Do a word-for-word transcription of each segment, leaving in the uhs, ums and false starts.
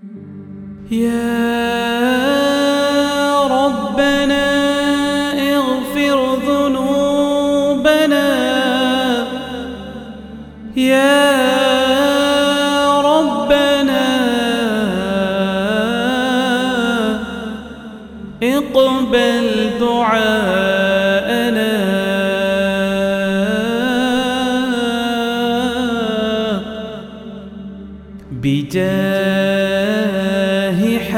يا ربنا اغفر ذنوبنا يا ربنا اقبل دعاءنا بجاه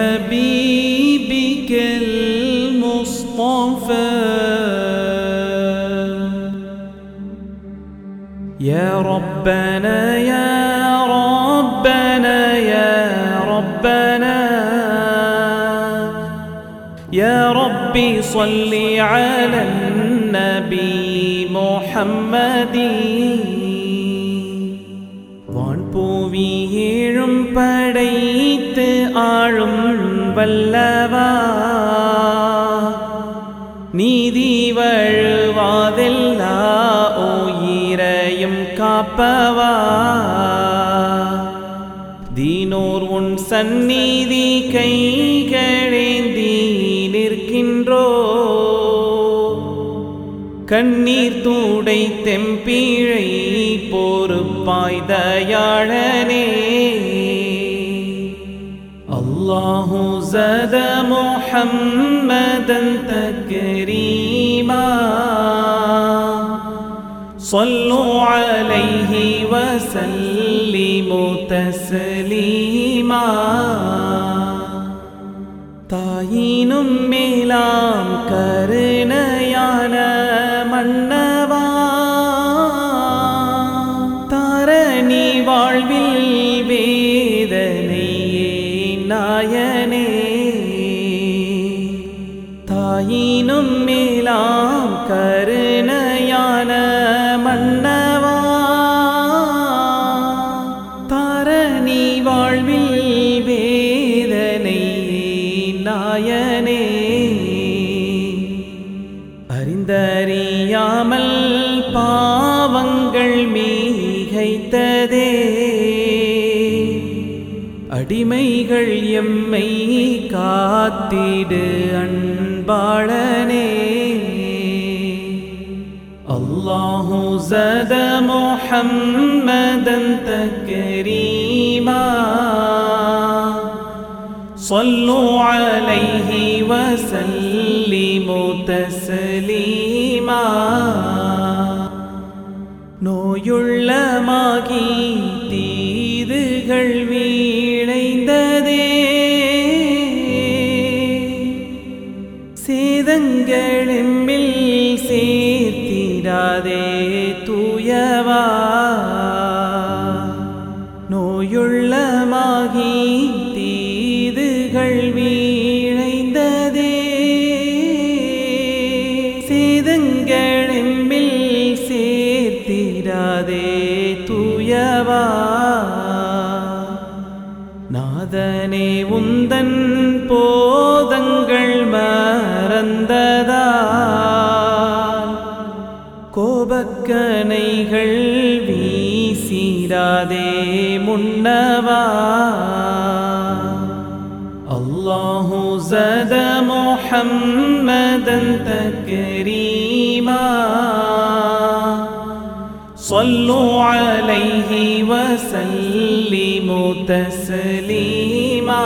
حبيبك المصطفى يا ربنا يا ربنا يا ربنا يا ربي صل على النبي محمد வான்பூவி ஏழும் படைத்து ஆளும் வல்லவா நீதி வழுவாதெல்லா உயிரையும் காப்பவா தீனோர் உன் சந்நிதி கைகளேந்தி நிற்கின்றோ கண்ணீர் தூடை தெம்பிழை பொறுப்பாய் தயாளனே அல்லாஹு ஸத முஹம்மதன் தக்ரீமா ஸல்லு அலைஹி வஸல்லிமு தஸ்லீமா தாயினும் மேலாம் கருணையான மன்னவா தாரணி வாழ்வில் வேதனையே நாயனே தாயினும் மேலாம் கருணையான மன்னவா தாரணி வாழ்வில் நாயனே அறிந்தறியாமல் பாவங்கள் மீகைத்ததே அடிமைகள் எம்மை காத்திடு அன்பாளனே அல்லாஹு ஸத முஹம்மதன் தக்ரீமா صلوا عليه وسلموا تسليما நோயுள்ளமாகி தீதுகள் வீழைந்ததே சேதங்கள் எம்மில் சேர்த்திடாதே தூயவா நோயுள்ளமாகி தீதுகள் வீழைந்ததே சேதங்கள் எம்மில் சேர்த்திடாதே தூயவா நாதனே உந்தன் போதங்கள் மறந்ததா கோபக்கணைகள் வீசிடாதே முன்னவா அல்லாஹு ஸத முஹம்மதன் தக்ரீமா ஸல்லு அலைஹி வஸல்லிமு தஸ்லீமா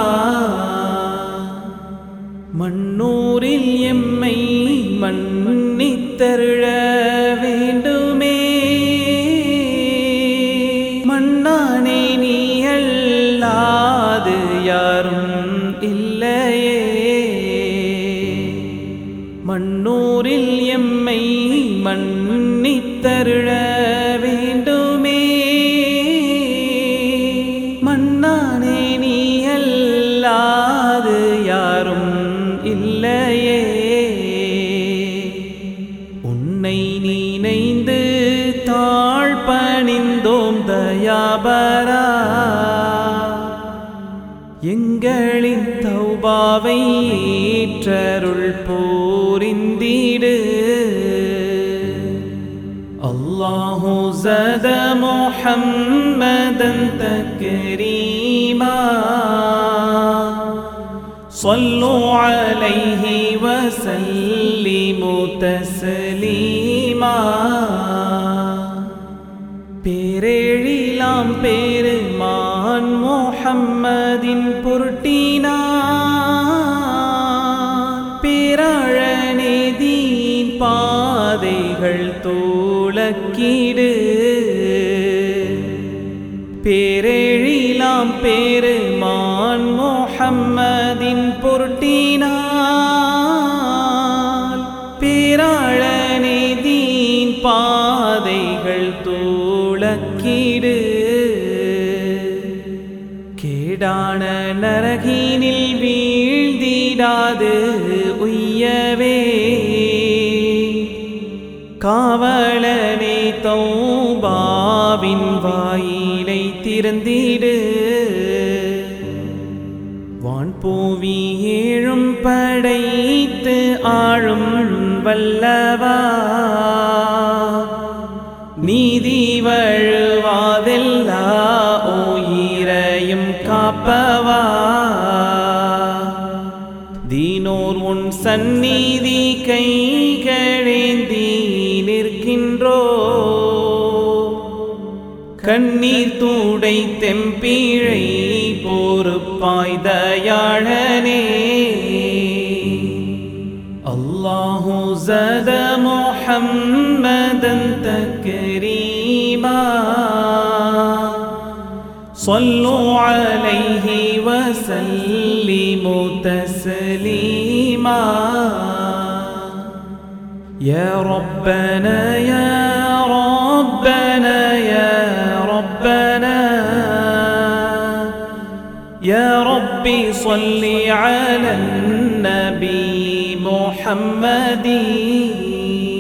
மண்ணூரில் எம்மை மன்னித்தருள வேண்டுமே மன்னானே நீ அல்லாது யாரும் இல்லையே மண்ணூரில் எம்மை மன்னித்தருள வேண்டுமே மன்னானே நீ அல்லாது யாரும் இல்லையே உன்னை நினைந்து தாழ் பணிந்தோம் தயாபரா எங்களின் தௌபாவை ஏற்றருள் பூரிந்திடு அல்லாஹு ஸத முஹம்மதன் தக்ரீமா صلوا عليه وسلموا تسليما பேரெழிலாம் பெருமான் முஹம்மதின் பொருட்டினான் பேரழனே தீன் பாதைகள் தோளக்கிடு பேரெழிலாம் பெருமான் முஹம்மதின் பொருட்டினான் பேரழனே தீன் பாதைகள் தோளக்கிடு கேடான நரகினில் வீழ்ந்திடாது உய்யவே காவலனே தௌபாவின் வாயிலை திறந்திடு வான்பூவி ஏழும் படைத்து ஆளும் வல்லவா நீதி வழுவாதெல்லா உயிரையும் காப்பவா தீனோர் உன் சந்நிதி கைகளேந்தி நிற்கின்றோ கண்ணீர் தூடை தெம்பிழை பொறுப்பாய் தயாளனே அல்லாஹு ஸத முஹம்மதன் தக்ரீமா صلوا عليه وسلموا تسليما يا ربنا يا ربنا يا ربنا يا ربي صل على النبي محمد